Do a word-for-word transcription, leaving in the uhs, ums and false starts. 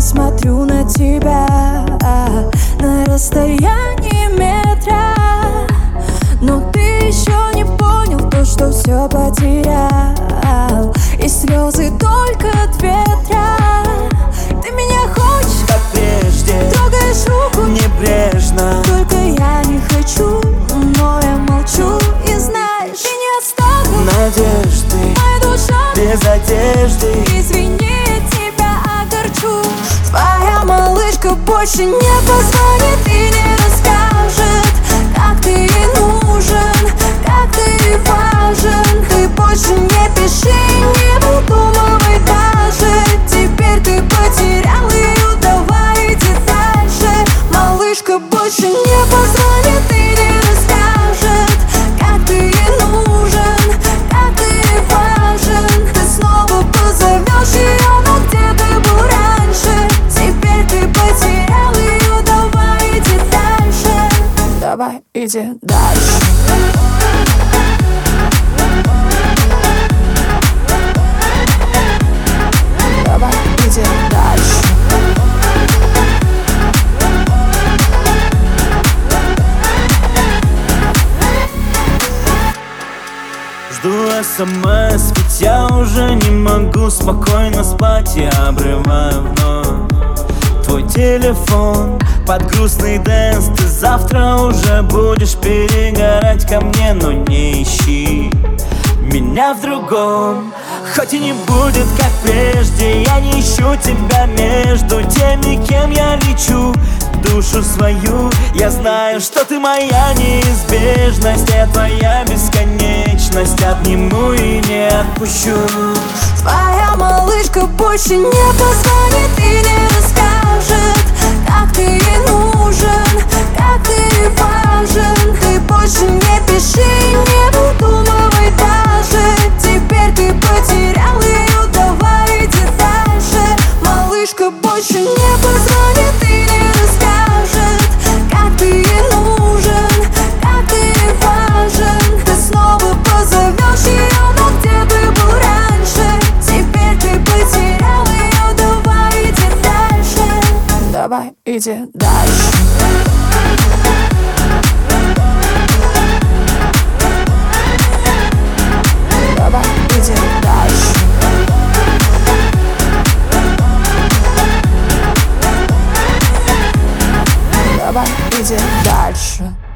смотрю на тебя на расстоянии метра, но ты еще не понял то, что все потерял, и слезы только от ветра. Ты меня хочешь, как прежде, трогаешь руку небрежно. Только я не хочу, но я молчу. И знаешь, ты не оставил надежды, моя душа без одежды. Извини, тебя огорчу. Твоя малышка больше не позвонит и не расскажет, как ты ей нужен, как ты ей важен. Ты больше не пиши, не выдумывай даже. Теперь ты потерял ее, давай иди дальше. Малышка больше не позвонит и не расскажет, как ты ей нужен, как ты ей важен. Ты снова позовешь ее, но где ты был раньше? Теперь ты потерял ее, давай иди дальше. Давай иди дальше. Давай иди дальше. Жду смс, ведь я уже не могу спокойно спать. Я обрываю вновь твой телефон под грустный дэнс. Ты завтра уже будешь перегорать ко мне, но не ищи меня в другом. Хоть и не будет как прежде, я не ищу тебя между теми, кем я лечу душу свою. Я знаю, что ты моя неизбежность, я твоя бесконечность. Обниму и не отпущу. Твоя малышка больше не позвонит и не расскажет, как ты ей нужен, как ты ей важен. Ты больше не пиши, не выдумывай даже. Теперь ты потерял ее, давай иди дальше. Малышка больше не позвонит и не расскажет, как ты ей нужен, как ты ей важен. Ты снова позовешь ее, но где ты был раньше? Теперь ты потерял ее, давай иди дальше. Давай иди дальше. Давай иди дальше. Давай иди дальше.